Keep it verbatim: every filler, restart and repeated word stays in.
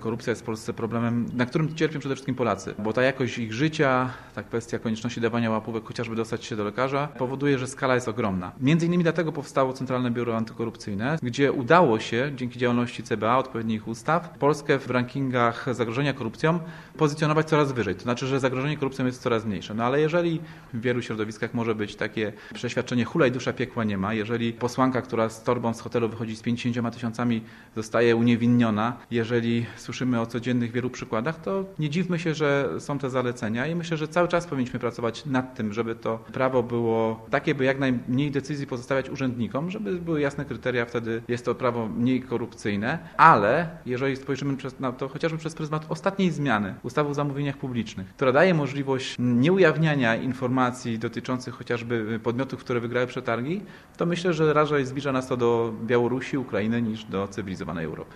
korupcja jest w Polsce problemem, na którym cierpią przede wszystkim Polacy, bo ta jakość ich życia, ta kwestia konieczności dawania łapówek, chociażby dostać się do lekarza, powoduje, że skala jest ogromna. Między innymi dlatego powstało Centralne Biuro Antykorupcyjne, gdzie udało się, dzięki działalności C B A, odpowiednich ustaw, Polskę w rankingach zagrożenia korupcją pozycjonować coraz wyżej. To znaczy, że zagrożenie korupcją jest coraz mniejsze. No ale jeżeli w wielu środowiskach może być takie przeświadczenie hulaj dusza, piekła nie ma, jeżeli posłanka, która z torbą z hotelu wychodzi z pięćdziesięcioma tysiącami, zostaje uniewinniona, jeżeli słyszymy o codziennych wielu przykładach, to nie dziwmy się, że są te zalecenia i myślę, że cały czas powinniśmy pracować nad tym, żeby to prawo było takie, by jak najmniej decyzji pozostawiać urzędnikom, żeby były jasne kryteria, wtedy jest to prawo mniej korupcyjne, ale jeżeli spojrzymy na to chociażby przez pryzmat ostatniej zmiany ustawy o zamówieniach publicznych, która daje możliwość nieujawniania informacji dotyczących chociażby podmiotów, które wygrały przetargi, to myślę, że raczej zbliża nas to do Białorusi, Ukrainy niż do cywilizowanej Europy.